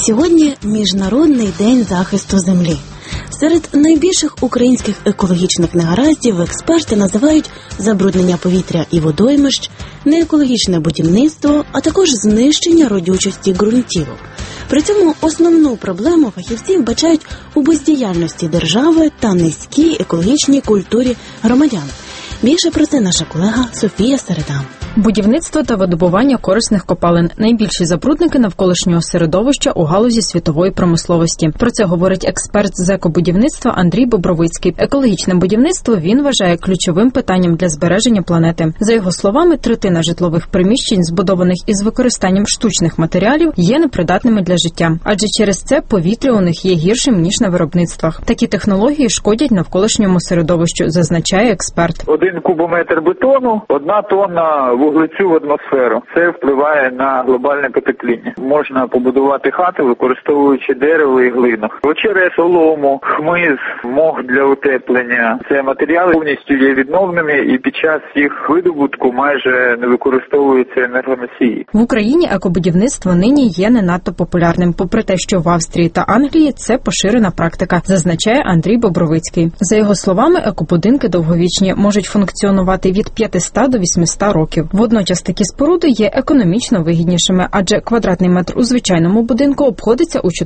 Сьогодні Міжнародний день захисту землі. Серед найбільших українських екологічних негараздів експерти називають забруднення повітря і водоймищ, неекологічне будівництво, а також знищення родючості ґрунтів. При цьому основну проблему фахівці вбачають у бездіяльності держави та низькій екологічній культурі громадян. Більше про це наша колега Софія Середа. Будівництво та видобування корисних копалин – найбільші забрудники навколишнього середовища у галузі світової промисловості. Про це говорить експерт з екобудівництва Андрій Бобровицький. Екологічне будівництво він вважає ключовим питанням для збереження планети. За його словами, третина житлових приміщень, збудованих із використанням штучних матеріалів, є непридатними для життя. Адже через це повітря у них є гіршим, ніж на виробництвах. Такі технології шкодять навколишньому середовищу, зазначає експерт. 1 кубометр бетону, 1 тонна вуглецю в атмосферу. Це впливає на глобальне потепління. Можна побудувати хати, використовуючи дерево і глину. Очерет, солому, хмиз, мох для утеплення. Це матеріали повністю є відновними і під час їх видобутку майже не використовуються енергоносії. В Україні екобудівництво нині є не надто популярним, попри те, що в Австрії та Англії це поширена практика, зазначає Андрій Бобровицький. За його словами, екобудинки довговічні можуть функціонувати від 500 до 800 років. Водночас такі споруди є економічно вигіднішими, адже квадратний метр у звичайному будинку обходиться у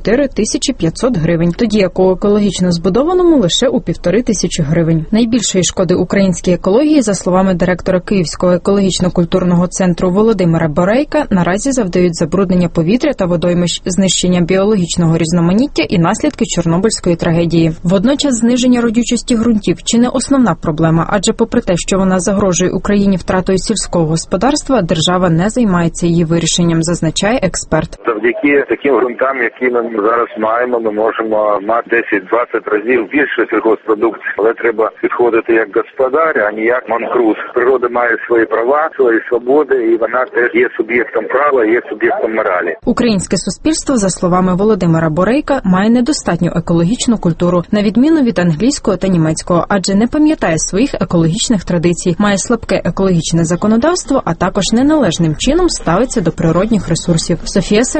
4500 гривень, тоді як у екологічно збудованому лише у 1500 гривень. Найбільшої шкоди українській екології, за словами директора Київського екологічно-культурного центру Володимира Борейка, наразі завдають забруднення повітря та водоймищ, знищення біологічного різноманіття і наслідки Чорнобильської трагедії. Водночас зниження родючості ґрунтів чи не основна проблема, адже попри те, що вона загрожує Україні втратою сільського господарства, держава не займається її вирішенням, зазначає експерт. Завдяки таким ґрунтам, які ми зараз маємо, ми можемо мати 10-20 разів більше сільгосппродукції, але треба підходити як господар, а не як манкрут. Природа має свої права, свої свободи, і вона теж є суб'єктом права, є суб'єктом моралі. Українське суспільство, за словами Володимира Борейка, має недостатню екологічну культуру, на відміну від англійського та німецького, адже не пам'ятає своїх екологічних традицій, має слабке екологічне законодавство, а також неналежним чином ставиться до природних ресурсів. Софія